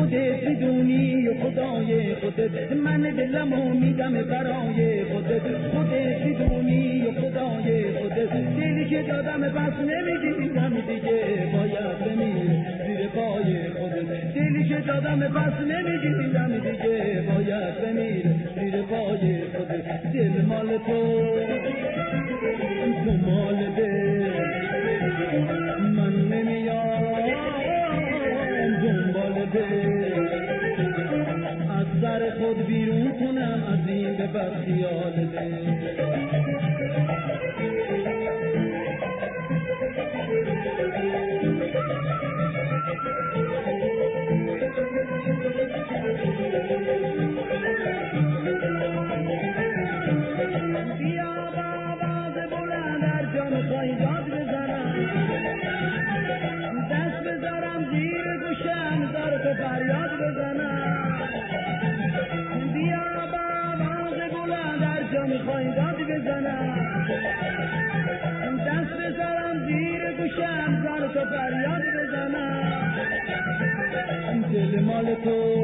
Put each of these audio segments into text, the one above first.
خودت میدونی و خدای خودت، من دلمو میدم برای خودت، خودت میدونی و خدای خودت، دلی که دادم پس نمیگیرم دیگه، باید بمیری زیر پای خودت، دلی که دادم پس نمیگیرم دیگه، باید بمیری زیر پای خودت، دل مال تو مال دل، من نمیام دنبال دل، از سر خود بیرون کنم از این به بد خیال دل. بیا با آواز بلند در جان خواهی داد بزنم، دست بذارم زیر گوشم زار تو فریاد بزنم، بیا با آواز بلند در جان خواهی داد بزنم، دست بذارم زیر گوشم زار تو فریاد بزنم، دل مال تو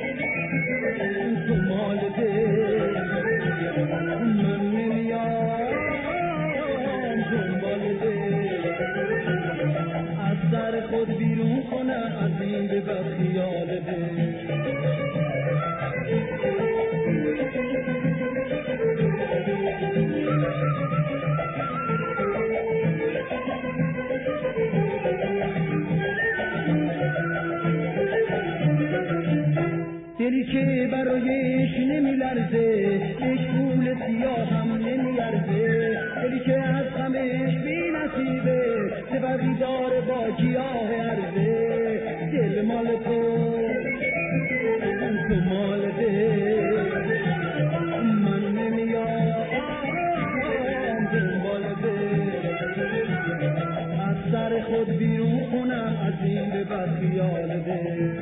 مال دل، من نمیام دنبال دل، از سر خود بیرون کنم از این به بد خیال دل. دلی که برایش نمیلرزه، یک پول سیاه هم نمیارزه، دلی که از غمش بی نصیبه، سپری داره با گیاه عرضه، دل مال تو مال دل، من نمیام دنبال دل، از سر خود بیرون کنم از این به بد خیال دل.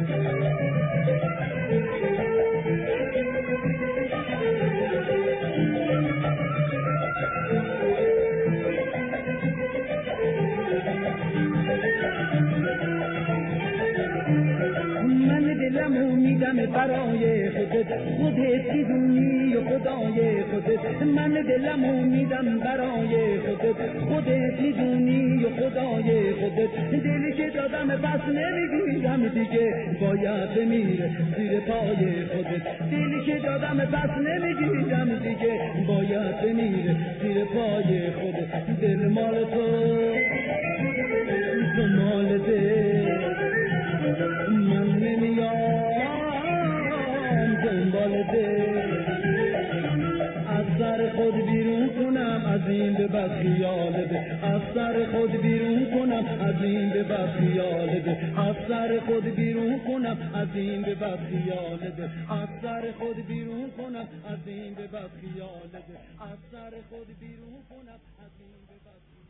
من دلمو میدم برای خودت، خودت میدونی و خدای خودت، من دلمو میدم برای خودت، خودت میدونی و خدای خودت، دلی که دادم پس نمیگیرم دیگه، باید بمیره زیر پای خودت، دلی که دادم پس نمیگیرم دیگه، باید بمیره زیر پای خودت، دل مال تو مال دل، من نمیام دنبال دل، از سر خود بیرون کنم از این به بد خیال دل، از سر خود بیرون کنم از این به بد خیال دل، از سر خود بیرون کنم از این به بد خیال دل، از سر خود بیرون کنم از این به بد خیال دل، از سر خود بیرون کنم از این به بد